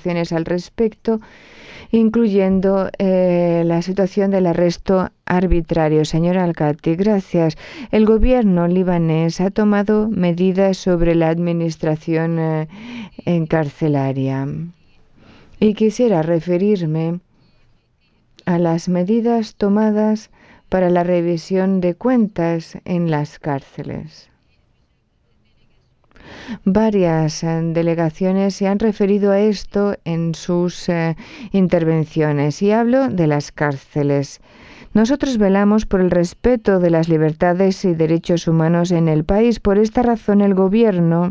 recomendaciones al respecto, incluyendo la situación del arresto arbitrario. Señor Al-Kathi, gracias. El gobierno libanés ha tomado medidas sobre la administración encarcelaria y quisiera referirme a las medidas tomadas para la revisión de cuentas en las cárceles. Varias delegaciones se han referido a esto en sus intervenciones y hablo de las cárceles. Nosotros velamos por el respeto de las libertades y derechos humanos en el país. Por esta razón, el gobierno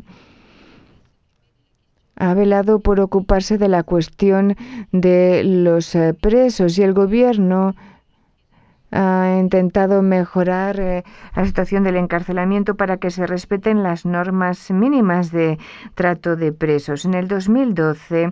ha velado por ocuparse de la cuestión de los presos y el gobierno ha intentado mejorar la situación del encarcelamiento para que se respeten las normas mínimas de trato de presos. En el 2012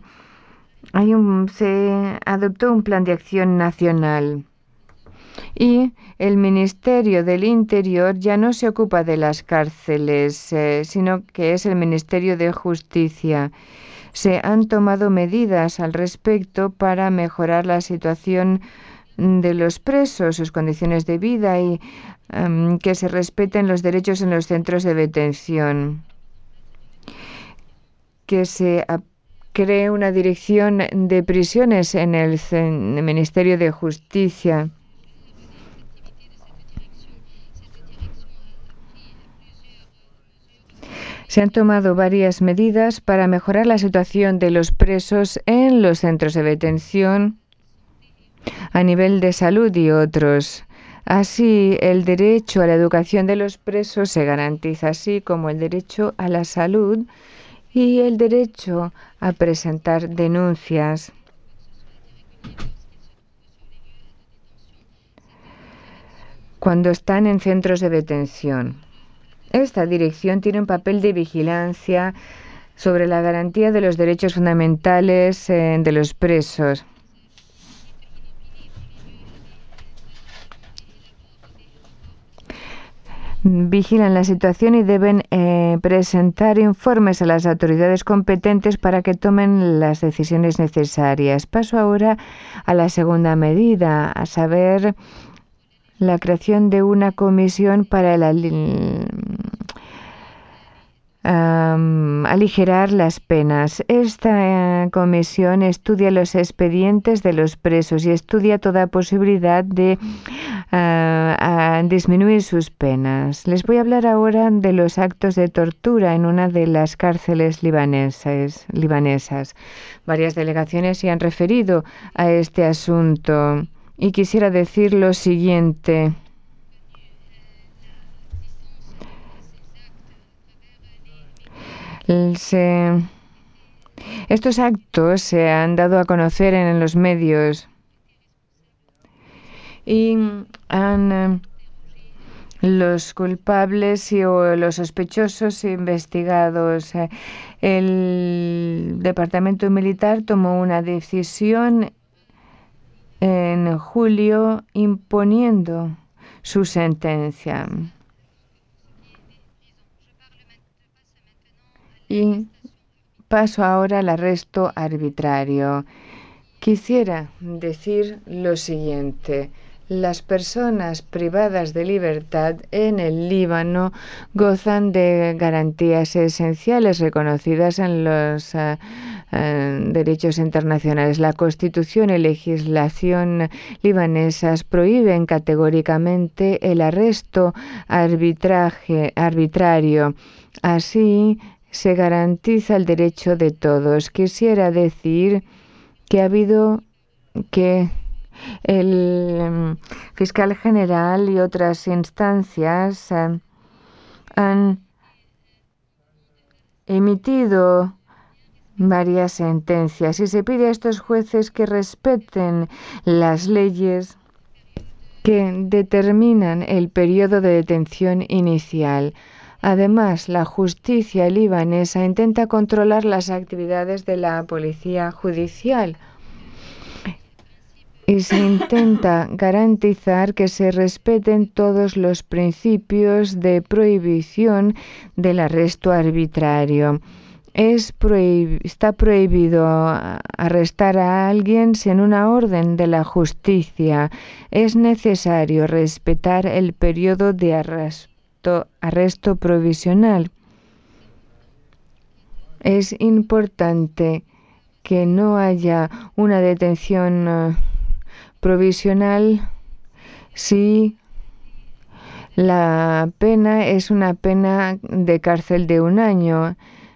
se adoptó un plan de acción nacional y el Ministerio del Interior ya no se ocupa de las cárceles, sino que es el Ministerio de Justicia. Se han tomado medidas al respecto para mejorar la situación de los presos, sus condiciones de vida y que se respeten los derechos en los centros de detención. Que se cree una dirección de prisiones en el Ministerio de Justicia. Se han tomado varias medidas para mejorar la situación de los presos en los centros de detención a nivel de salud y otros. Así, el derecho a la educación de los presos se garantiza, así como el derecho a la salud y el derecho a presentar denuncias. Cuando están en centros de detención. Esta dirección tiene un papel de vigilancia sobre la garantía de los derechos fundamentales de los presos. Vigilan la situación y deben presentar informes a las autoridades competentes para que tomen las decisiones necesarias. Paso ahora a la segunda medida, a saber, la creación de una comisión para aligerar las penas. Esta comisión estudia los expedientes de los presos y estudia toda posibilidad de disminuir sus penas. Les voy a hablar ahora de los actos de tortura en una de las cárceles libanesas. Varias delegaciones se han referido a este asunto y quisiera decir lo siguiente. Estos actos se han dado a conocer en los medios y los culpables o los sospechosos investigados. El Departamento Militar tomó una decisión en julio imponiendo su sentencia. Y paso ahora al arresto arbitrario. Quisiera decir lo siguiente. Las personas privadas de libertad en el Líbano gozan de garantías esenciales reconocidas en los derechos internacionales. La Constitución y legislación libanesas prohíben categóricamente el arresto arbitrario. Así se garantiza el derecho de todos. Quisiera decir que ha habido que el fiscal general y otras instancias han emitido varias sentencias y se pide a estos jueces que respeten las leyes que determinan el periodo de detención inicial. Además, la justicia libanesa intenta controlar las actividades de la policía judicial y se intenta garantizar que se respeten todos los principios de prohibición del arresto arbitrario. Está prohibido arrestar a alguien sin una orden de la justicia. Es necesario respetar el periodo de arresto provisional. Es importante que no haya una detención provisional si la pena es una pena de cárcel de 1 año.